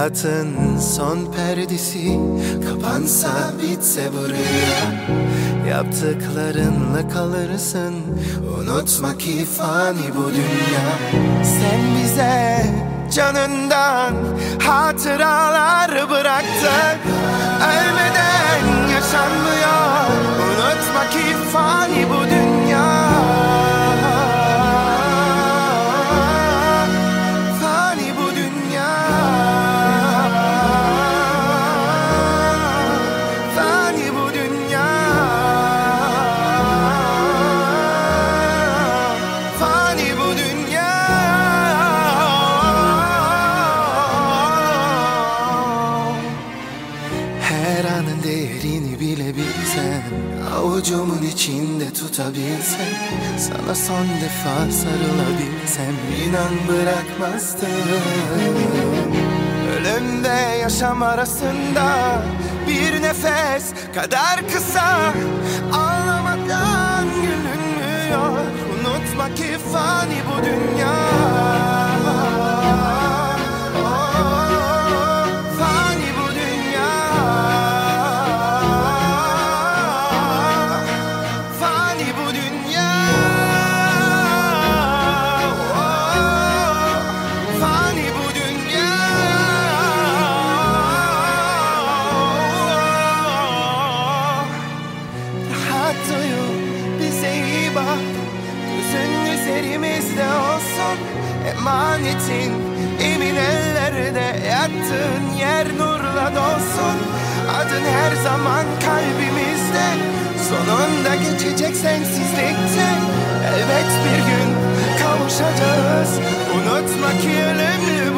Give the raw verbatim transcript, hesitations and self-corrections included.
Hayatın son perdesi kapansa bitse bu rüya, yaptıklarınla kalırsın. Unutma ki fani bu dünya. Sen bize canından hatıralar bıraktın. Ölmeden yaşanmıyor. Unutma ki fani bu dünya. Fani bu dünya. Fani bu dünya. Fani bu dünya. Her anın değerini bilebilsen, avucumun içinde tutabilsem, sana son defa sarılabilsem, inan bırakmazdım. Ölümde yaşam arasında bir nefes kadar kısa, ağlamadan gülünmüyor. Unutma ki fani bu dünya. Bize iyi bak, gözün üzerimizde olsun. Emanetin emin ellerde, yattığın yer nurla dolsun. Adın her zaman kalbimizde, sonunda geçecek sensizlikte. Elbet bir gün kavuşacağız. Unutma ki ölümlü